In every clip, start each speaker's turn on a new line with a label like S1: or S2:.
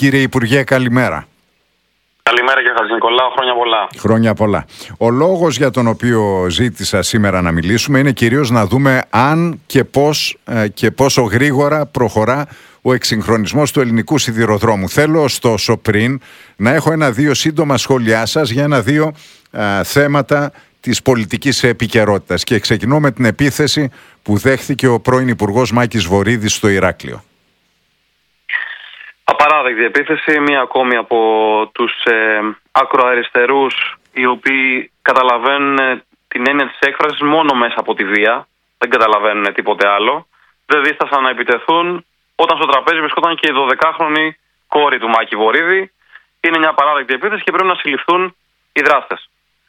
S1: Κύριε Υπουργέ, καλημέρα.
S2: Καλημέρα κύριε Χατζηνικολάου, χρόνια πολλά.
S1: Χρόνια πολλά. Ο λόγος για τον οποίο ζήτησα σήμερα να μιλήσουμε είναι κυρίως να δούμε αν και πώς και πόσο γρήγορα προχωρά ο εξυγχρονισμός του ελληνικού σιδηροδρόμου. Θέλω ωστόσο πριν να έχω ένα-δύο σύντομα σχόλιά σας για ένα-δύο θέματα της πολιτικής επικαιρότητας. Και ξεκινώ με την επίθεση που δέχθηκε ο πρώην Υπουργός Μάκης Βορίδης στο Ηράκλειο.
S2: Απαράδεκτη επίθεση, μία ακόμη από τους ακροαριστερούς, οι οποίοι καταλαβαίνουν την έννοια της έκφρασης μόνο μέσα από τη βία, δεν καταλαβαίνουν τίποτε άλλο. Δεν δίστασαν να επιτεθούν όταν στο τραπέζι βρισκόταν και η 12χρονη κόρη του Μάκη Βορίδη. Είναι μια απαράδεκτη επίθεση και πρέπει να συλληφθούν οι δράστες.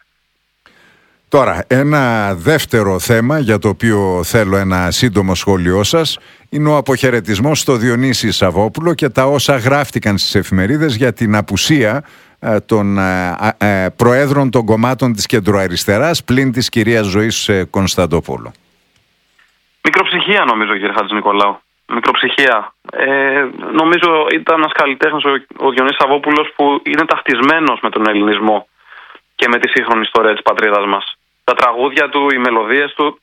S1: Τώρα, ένα δεύτερο θέμα για το οποίο θέλω ένα σύντομο σχόλιο σας είναι ο αποχαιρετισμός στο Διονύση Σαββόπουλο και τα όσα γράφτηκαν στις εφημερίδες για την απουσία των προέδρων των κομμάτων της κεντροαριστεράς πλην της κυρίας Ζωής Κωνσταντοπούλου.
S2: Μικροψυχία νομίζω κύριε Χατζηνικολάου. Μικροψυχία. Νομίζω ήταν ένας καλλιτέχνης ο Διονύσης Σαββόπουλος που είναι ταυτισμένος με τον ελληνισμό και με τη σύγχρονη ιστορία της πατρίδας μας. Τα τραγούδια του, οι μελωδίες του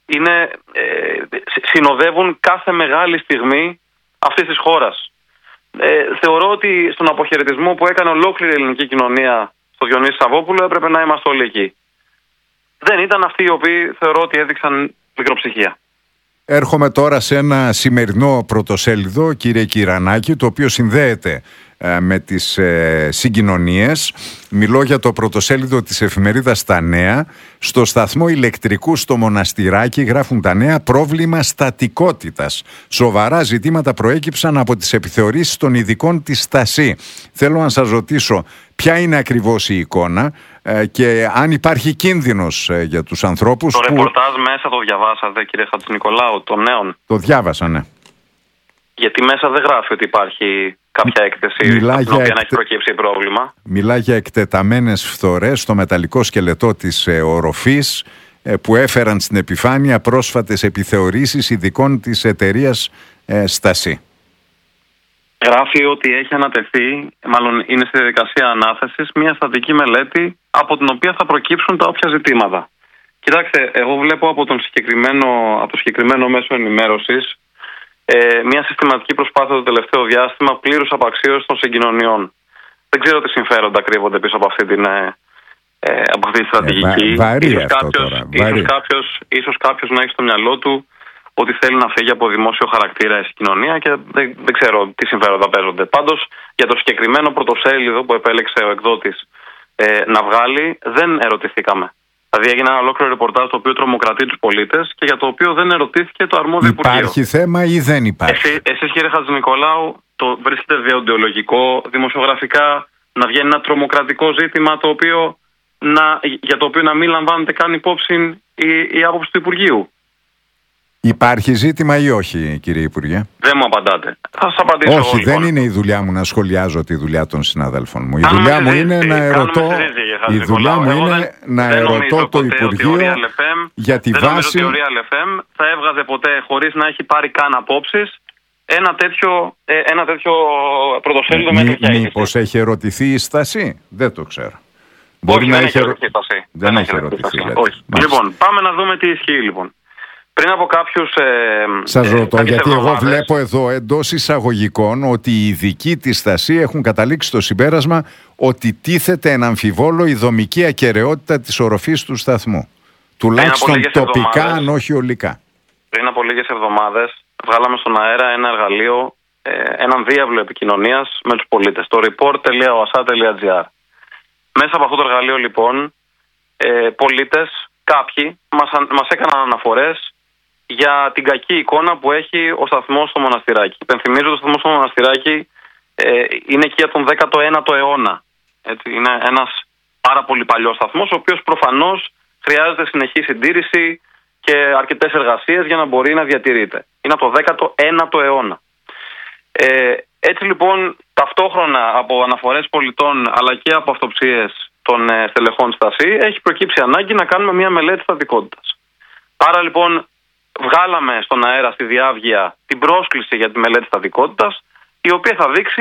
S2: συνοδεύουν κάθε μεγάλη στιγμή αυτής της χώρας. Θεωρώ ότι στον αποχαιρετισμό που έκανε ολόκληρη η ελληνική κοινωνία στο Διονύση Σαββόπουλο έπρεπε να είμαστε όλοι εκεί. Δεν ήταν αυτοί οι οποίοι θεωρώ ότι έδειξαν μικροψυχία.
S1: Έρχομαι τώρα σε ένα σημερινό πρωτοσέλιδο, κύριε Κυρανάκη, το οποίο συνδέεται με τις συγκοινωνίες. Μιλώ για το πρωτοσέλιδο της εφημερίδας Τα Νέα. Στο σταθμό ηλεκτρικού στο Μοναστηράκι, γράφουν τα Νέα, πρόβλημα στατικότητας. Σοβαρά ζητήματα προέκυψαν από τις επιθεωρήσεις των ειδικών της Στασί. Θέλω να σας ρωτήσω ποια είναι ακριβώς η εικόνα και αν υπάρχει κίνδυνος για τους ανθρώπους.
S2: Το ρεπορτάζ μέσα το διαβάσατε κύριε Χατζηνικολάου, των Νέων? Το
S1: διάβασα, ναι.
S2: Γιατί μέσα δεν γράφει ότι υπάρχει κάποια έκθεση από την οποία να έχει προκύψει πρόβλημα.
S1: Μιλά για εκτεταμένες φθορές στο μεταλλικό σκελετό της οροφής που έφεραν στην επιφάνεια πρόσφατες επιθεωρήσεις ειδικών της εταιρείας Στασί.
S2: Γράφει ότι έχει ανατεθεί, μάλλον είναι στη διαδικασία ανάθεσης, μια στατική μελέτη από την οποία θα προκύψουν τα όποια ζητήματα. Κοιτάξτε, εγώ βλέπω από το συγκεκριμένο μέσο ενημέρωσης μια συστηματική προσπάθεια το τελευταίο διάστημα πλήρους απαξίωσης των συγκοινωνιών. Δεν ξέρω τι συμφέροντα κρύβονται πίσω από αυτή τη στρατηγική. Ίσως κάποιος να έχει στο μυαλό του ότι θέλει να φύγει από δημόσιο χαρακτήρα η συγκοινωνία και δεν ξέρω τι συμφέροντα παίζονται. Πάντως για το συγκεκριμένο πρωτοσέλιδο που επέλεξε ο εκδότης να βγάλει δεν ερωτηθήκαμε. Δηλαδή έγινε ένα ολόκληρο ρεπορτάζ το οποίο τρομοκρατεί τους πολίτες και για το οποίο δεν ερωτήθηκε το αρμόδιο Υπουργείο.
S1: Υπάρχει θέμα ή δεν υπάρχει?
S2: Εσείς κύριε Χατζηνικολάου το βρίσκετε δεοντολογικό, δημοσιογραφικά, να βγαίνει ένα τρομοκρατικό ζήτημα για το οποίο να μην λαμβάνετε καν υπόψη η άποψη του Υπουργείου?
S1: Υπάρχει ζήτημα ή όχι, κύριε Υπουργέ?
S2: Δεν μου απαντάτε. Θα σας απαντήσω.
S1: Όχι, δεν είναι η δουλειά μου να σχολιάζω τη δουλειά των συναδέλφων μου. Η δουλειά μου είναι να ερωτώ, το Υπουργείο για τη βάση.
S2: Δεν νομίζω ότι ο Real FM θα έβγαζε ποτέ, χωρίς να έχει πάρει καν απόψεις, ένα τέτοιο πρωτοσέλιδο με τέτοια είδηση.
S1: Μήπως έχει ερωτηθεί η Στασί? Δεν το ξέρω.
S2: Όχι, δεν έχει ερωτηθεί η Στασί.
S1: Δεν έχει ερωτηθεί.
S2: Λοιπόν, πάμε να δούμε τι ισχύει λοιπόν. Πριν από κάποιους...
S1: Σας ρωτώ, γιατί εγώ βλέπω εδώ εντός εισαγωγικών ότι οι ειδικοί της Στασί έχουν καταλήξει στο συμπέρασμα ότι τίθεται εν αμφιβόλο η δομική ακεραιότητα της οροφής του σταθμού. Τουλάχιστον τοπικά, αν όχι ολικά.
S2: Πριν από λίγες εβδομάδες βγάλαμε στον αέρα ένα εργαλείο, έναν διάβλο επικοινωνίας με τους πολίτες, το report.oasa.gr. Μέσα από αυτό το εργαλείο λοιπόν, πολίτες, κάποιοι μας έκαναν αναφορές για την κακή εικόνα που έχει ο σταθμός στο Μοναστηράκι. Υπενθυμίζω ότι ο σταθμός στο Μοναστηράκι είναι εκεί από τον 19ο αιώνα. Έτσι, είναι ένας πάρα πολύ παλιός σταθμός, ο οποίος προφανώς χρειάζεται συνεχή συντήρηση και αρκετές εργασίες για να μπορεί να διατηρείται. Είναι από το 19ο αιώνα. Έτσι λοιπόν, ταυτόχρονα από αναφορές πολιτών αλλά και από αυτοψίες των στελεχών Στασί, έχει προκύψει ανάγκη να κάνουμε μια μελέτη στατικότητας. Άρα λοιπόν βγάλαμε στον αέρα στη διάβγεια την πρόσκληση για τη μελέτη στατικότητας, η οποία θα δείξει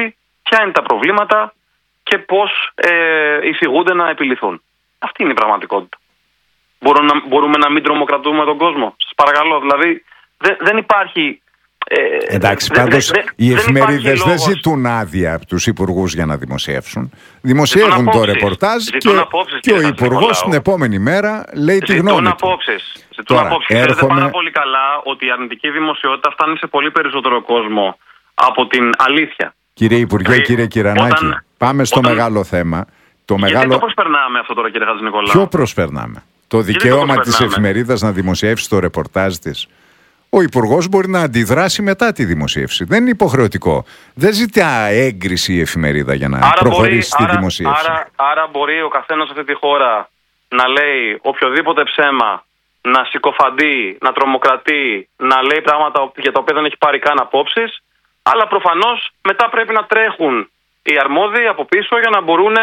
S2: ποια είναι τα προβλήματα και πώς εισηγούνται να επιληθούν. Αυτή είναι η πραγματικότητα. Μπορούμε να μην τρομοκρατούμε τον κόσμο? Σας παρακαλώ, δηλαδή δεν υπάρχει...
S1: Εντάξει, πάντως οι εφημερίδες δεν ζητούν άδεια από τους υπουργούς για να δημοσιεύσουν. Δημοσιεύουν το ρεπορτάζ και ο υπουργός την επόμενη μέρα λέει τη γνώμη του.
S2: Ζητούν απόψεις. Ξέρετε πάρα πολύ καλά ότι η αρνητική δημοσιότητα φτάνει σε πολύ περισσότερο κόσμο από την αλήθεια.
S1: Κύριε Υπουργέ, κύριε Κυρανάκη, πάμε στο μεγάλο θέμα.
S2: Γιατί το προσπερνάμε αυτό τώρα, κύριε Χατζηνικολάου?
S1: Ποιο προσπερνάμε? Το δικαίωμα της εφημερίδας να δημοσιεύσει το ρεπορτάζ της. Ο υπουργός μπορεί να αντιδράσει μετά τη δημοσίευση. Δεν είναι υποχρεωτικό. Δεν ζητά έγκριση η εφημερίδα για να προχωρήσει στη δημοσίευση.
S2: Άρα μπορεί ο καθένας σε αυτή τη χώρα να λέει οποιοδήποτε ψέμα, να συκοφαντεί, να τρομοκρατεί, να λέει πράγματα για τα οποία δεν έχει πάρει καν απόψεις, αλλά προφανώς μετά πρέπει να τρέχουν οι αρμόδιοι από πίσω για να μπορούν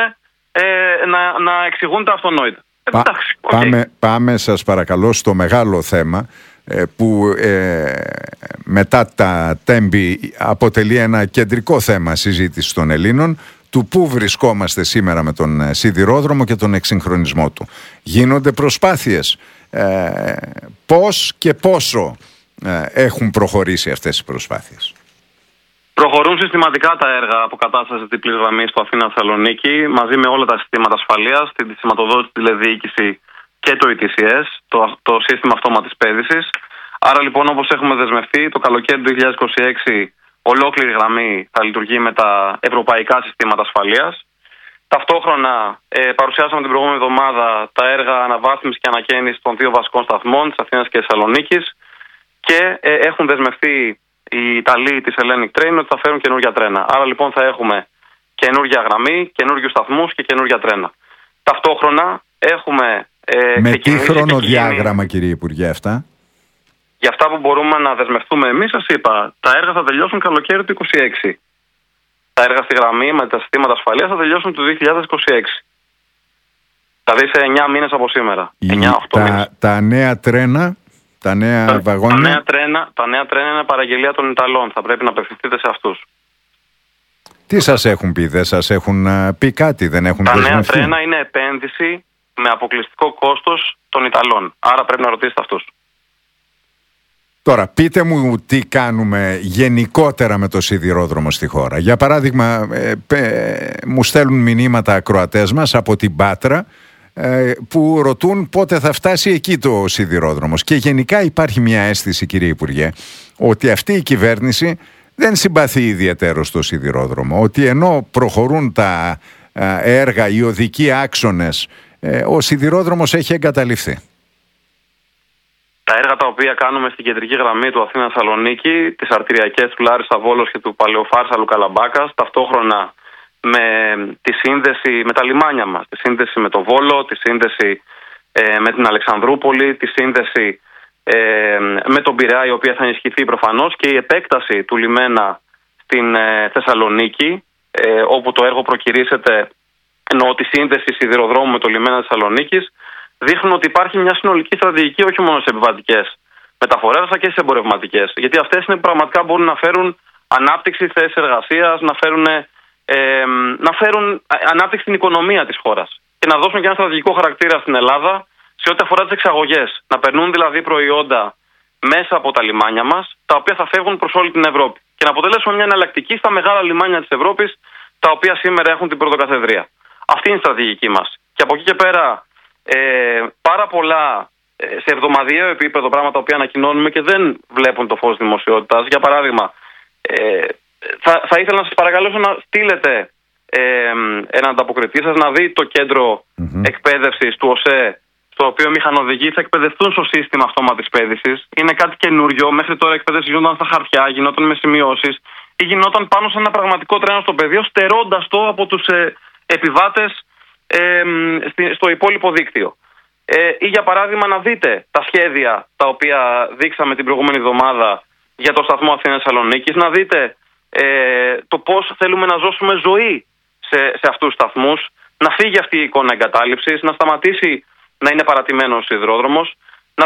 S2: να εξηγούν τα αυτονόητα.
S1: Πάμε σας παρακαλώ στο μεγάλο θέμα που μετά τα τέμπη αποτελεί ένα κεντρικό θέμα συζήτηση των Ελλήνων, του πού βρισκόμαστε σήμερα με τον σιδηρόδρομο και τον εξυγχρονισμό του. Γίνονται προσπάθειες. Πώς και πόσο έχουν προχωρήσει αυτές οι προσπάθειες?
S2: Προχωρούν συστηματικά τα έργα αποκατάστασης διπλής γραμμής στο Αθήνα-Θεσσαλονίκη μαζί με όλα τα συστήματα ασφαλείας, τη σηματοδότηση, τη τηλεδιοίκηση και το ETCS, το σύστημα αυτόματης πέδησης. Άρα λοιπόν, όπως έχουμε δεσμευτεί, το καλοκαίρι του 2026 ολόκληρη γραμμή θα λειτουργεί με τα ευρωπαϊκά συστήματα ασφαλείας. Ταυτόχρονα παρουσιάσαμε την προηγούμενη εβδομάδα τα έργα αναβάθμισης και ανακαίνησης των δύο βασικών σταθμών της Αθήνας και Θεσσαλονίκης και έχουν δεσμευτεί οι Ιταλοί της Hellenic Train ότι θα φέρουν καινούργια τρένα. Άρα λοιπόν θα έχουμε καινούργια γραμμή, καινούργιους σταθμούς και καινούργια τρένα. Ταυτόχρονα έχουμε...
S1: με τι χρονοδιάγραμμα, κύριε Υπουργέ, αυτά?
S2: Για αυτά που μπορούμε να δεσμευτούμε εμείς, σας είπα, τα έργα θα τελειώσουν καλοκαίρι του 2026. Τα έργα στη γραμμή με τα συστήματα ασφαλείας θα τελειώσουν το 2026. Δηλαδή σε 9 μήνες από σήμερα. 9-8 μήνες.
S1: Τα νέα τρένα, τα νέα βαγόνια.
S2: Τα νέα τρένα είναι παραγγελία των Ιταλών. Θα πρέπει να απευθυνθείτε σε αυτούς.
S1: Τι σας έχουν πει, δεν σας έχουν πει κάτι, δεν έχουν δεσμευτεί?
S2: Τα νέα τρένα είναι επένδυση με αποκλειστικό κόστος των Ιταλών. Άρα πρέπει να ρωτήσετε αυτούς.
S1: Τώρα, πείτε μου τι κάνουμε γενικότερα με το σιδηρόδρομο στη χώρα. Για παράδειγμα, μου στέλνουν μηνύματα ακροατές μας από την Πάτρα που ρωτούν πότε θα φτάσει εκεί το σιδηρόδρομος. Και γενικά υπάρχει μια αίσθηση, κύριε Υπουργέ, ότι αυτή η κυβέρνηση δεν συμπαθεί ιδιαίτερο στο σιδηρόδρομο. Ότι ενώ προχωρούν τα έργα, οι οδικοί άξονες, ο σιδηρόδρομος έχει εγκαταλειφθεί.
S2: Τα έργα τα οποία κάνουμε στην κεντρική γραμμή του Αθήνα-Θεσσαλονίκη, τις αρτηριακές του Λάρισα Βόλος και του Παλαιοφάρσαλου Καλαμπάκας, ταυτόχρονα με τη σύνδεση με τα λιμάνια μας, τη σύνδεση με το Βόλο, τη σύνδεση με την Αλεξανδρούπολη, τη σύνδεση με τον Πειραιά, η οποία θα ενισχυθεί προφανώς, και η επέκταση του λιμένα στην Θεσσαλονίκη, όπου το έργο προκυρήσεται, εννοώ τη σύνδεση σιδηροδρόμου με το λιμένα της Θεσσαλονίκης, δείχνουν ότι υπάρχει μια συνολική στρατηγική όχι μόνο σε επιβατικές μεταφορές, αλλά και σε εμπορευματικές. Γιατί αυτές είναι που πραγματικά μπορούν να φέρουν ανάπτυξη, θέσεις εργασίας, να φέρουν ανάπτυξη στην οικονομία της χώρας και να δώσουν και ένα στρατηγικό χαρακτήρα στην Ελλάδα σε ό,τι αφορά τις εξαγωγές. Να περνούν δηλαδή προϊόντα μέσα από τα λιμάνια μας, τα οποία θα φεύγουν προς όλη την Ευρώπη και να αποτελέσουν μια εναλλακτική στα μεγάλα λιμάνια της Ευρώπης, τα οποία σήμερα έχουν την πρωτοκαθεδρία. Αυτή είναι η στρατηγική μας. Και από εκεί και πέρα, πάρα πολλά σε εβδομαδιαίο επίπεδο πράγματα τα οποία ανακοινώνουμε και δεν βλέπουν το φως δημοσιότητας. Για παράδειγμα, θα ήθελα να σας παρακαλέσω να στείλετε έναν ανταποκριτή σας να δει το κέντρο εκπαίδευσης του ΟΣΕ, στο οποίο μηχανοδηγοί θα εκπαιδευτούν στο σύστημα αυτόματης πέδησης. Είναι κάτι καινούριο. Μέχρι τώρα η εκπαίδευση γινόταν στα χαρτιά, γινόταν με σημειώσεις ή γινόταν πάνω σε ένα πραγματικό τρένο στο πεδίο, στερώντας το από τους επιβάτες στο υπόλοιπο δίκτυο. Ή για παράδειγμα να δείτε τα σχέδια τα οποία δείξαμε την προηγούμενη εβδομάδα για το σταθμό Αθήνα-Θεσσαλονίκης, να δείτε το πώς θέλουμε να ζώσουμε ζωή σε αυτούς τους σταθμούς, να φύγει αυτή η εικόνα εγκατάλειψης, να σταματήσει να είναι παρατημένος ο σιδηρόδρομος, να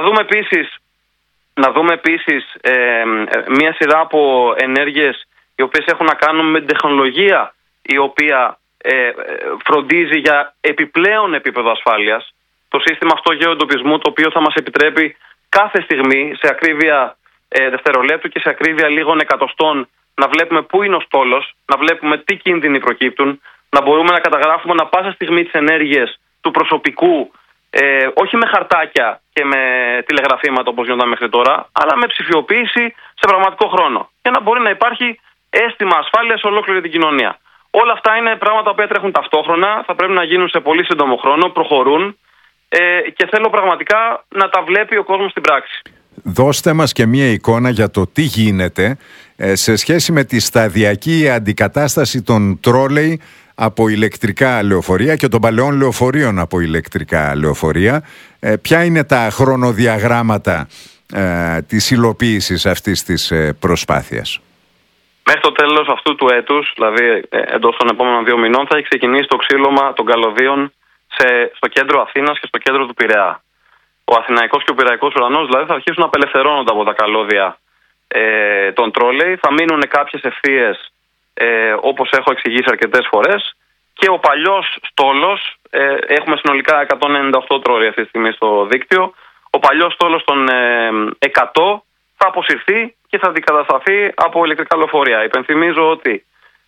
S2: δούμε επίσης μια σειρά από ενέργειες οι οποίες έχουν να κάνουν με την τεχνολογία η οποία φροντίζει για επιπλέον επίπεδο ασφάλειας. Το σύστημα αυτό γεωεντοπισμού, το οποίο θα μας επιτρέπει κάθε στιγμή σε ακρίβεια δευτερολέπτου και σε ακρίβεια λίγων εκατοστών να βλέπουμε πού είναι ο στόλος, να βλέπουμε τι κίνδυνοι προκύπτουν, να μπορούμε να καταγράφουμε ανα πάσα στιγμή τις ενέργειες του προσωπικού, όχι με χαρτάκια και με τηλεγραφήματα όπως γινόταν μέχρι τώρα, αλλά με ψηφιοποίηση σε πραγματικό χρόνο. Για να μπορεί να υπάρχει αίσθημα ασφάλειας σε ολόκληρη την κοινωνία. Όλα αυτά είναι πράγματα που τρέχουν ταυτόχρονα, θα πρέπει να γίνουν σε πολύ σύντομο χρόνο, προχωρούν και θέλω πραγματικά να τα βλέπει ο κόσμος στην πράξη.
S1: Δώστε μας και μία εικόνα για το τι γίνεται σε σχέση με τη σταδιακή αντικατάσταση των τρόλεϊ από ηλεκτρικά λεωφορεία και των παλαιών λεωφορείων από ηλεκτρικά λεωφορεία. Ποια είναι τα χρονοδιαγράμματα της υλοποίησης αυτής της προσπάθειας?
S2: Μέχρι το τέλος αυτού του έτους, δηλαδή εντός των επόμενων 2 μηνών, θα έχει ξεκινήσει το ξύλωμα των καλωδίων στο κέντρο Αθήνας και στο κέντρο του Πειραιά. Ο Αθηναϊκός και ο Πειραϊκός ουρανός δηλαδή θα αρχίσουν να απελευθερώνονται από τα καλώδια των τρόλεϊ. Θα μείνουν κάποιες ευθείες, όπως έχω εξηγήσει αρκετές φορές, και ο παλιός στόλος, έχουμε συνολικά 198 τρόλεϊ αυτή τη στιγμή στο δίκτυο, ο παλιός στόλος των 100 θα αποσυρθεί και θα αντικατασταθεί από ηλεκτρικά λεωφορεία. Υπενθυμίζω ότι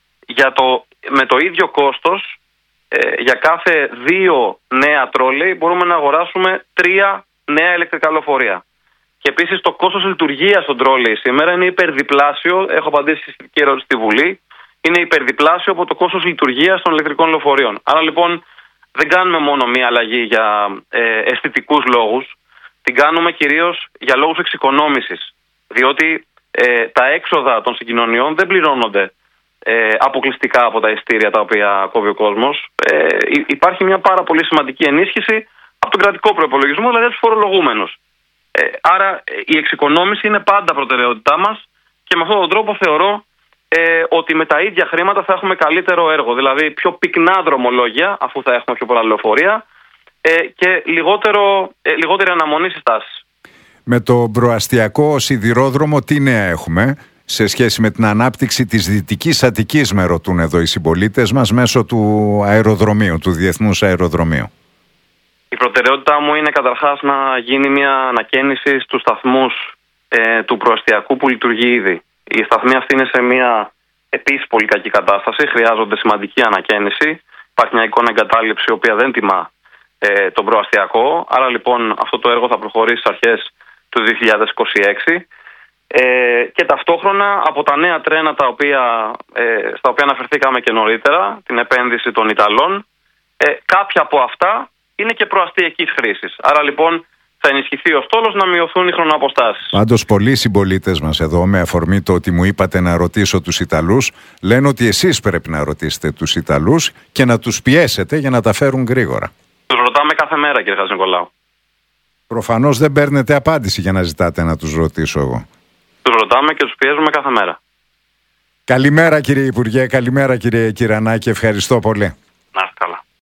S2: με το ίδιο κόστος, για κάθε 2 νέα τρόλεϊ μπορούμε να αγοράσουμε 3 νέα ηλεκτρικά λεωφορεία. Και επίσης το κόστος λειτουργίας των τρόλεϊ σήμερα είναι υπερδιπλάσιο, έχω απαντήσει και ερώτηση στη Βουλή, είναι υπερδιπλάσιο από το κόστος λειτουργίας των ηλεκτρικών λεωφορείων. Άρα λοιπόν δεν κάνουμε μόνο μία αλλαγή για αισθητικούς λόγους, την κάνουμε κυρίως για λόγους εξοικονόμησης. Διότι τα έξοδα των συγκοινωνιών δεν πληρώνονται αποκλειστικά από τα εισιτήρια τα οποία κόβει ο κόσμος. Υπάρχει μια πάρα πολύ σημαντική ενίσχυση από τον κρατικό προϋπολογισμό, δηλαδή τους φορολογούμενους. Άρα η εξοικονόμηση είναι πάντα προτεραιότητά μας και με αυτόν τον τρόπο θεωρώ ότι με τα ίδια χρήματα θα έχουμε καλύτερο έργο. Δηλαδή πιο πυκνά δρομολόγια, αφού θα έχουμε πιο πολλά λεωφορεία, και λιγότερη αναμονή στις τάσεις.
S1: Με το προαστιακό σιδηρόδρομο τι νέα έχουμε σε σχέση με την ανάπτυξη της Δυτικής Αττικής, με ρωτούν εδώ οι συμπολίτες μας, μέσω του αεροδρομίου, του Διεθνούς Αεροδρομίου?
S2: Η προτεραιότητά μου είναι καταρχάς να γίνει μια ανακαίνιση στους σταθμούς του προαστιακού που λειτουργεί ήδη. Οι σταθμοί αυτοί είναι σε μια επίσης πολύ κακή κατάσταση, χρειάζονται σημαντική ανακαίνιση. Υπάρχει μια εικόνα εγκατάλειψη η οποία δεν τιμά τον προαστιακό. Άρα λοιπόν αυτό το έργο θα προχωρήσει στις αρχές του 2026. Και ταυτόχρονα από τα νέα τρένα στα οποία αναφερθήκαμε και νωρίτερα, την επένδυση των Ιταλών, κάποια από αυτά είναι και προαστιακής χρήσης. Άρα λοιπόν θα ενισχυθεί ο στόλος, να μειωθούν οι χρονοαποστάσεις. Πάντως
S1: πολλοί συμπολίτες μας εδώ, με αφορμή το ότι μου είπατε να ρωτήσω τους Ιταλούς, λένε ότι εσείς πρέπει να ρωτήσετε τους Ιταλούς και να τους πιέσετε για να τα φέρουν γρήγορα.
S2: Τους ρωτάμε κάθε μέρα, κύριε Χατζηνικολάου.
S1: Προφανώς δεν παίρνετε απάντηση για να ζητάτε να τους ρωτήσω εγώ.
S2: Τους ρωτάμε και τους πιέζουμε κάθε μέρα.
S1: Καλημέρα κύριε Υπουργέ, καλημέρα κύριε Κυρανάκη, ευχαριστώ πολύ.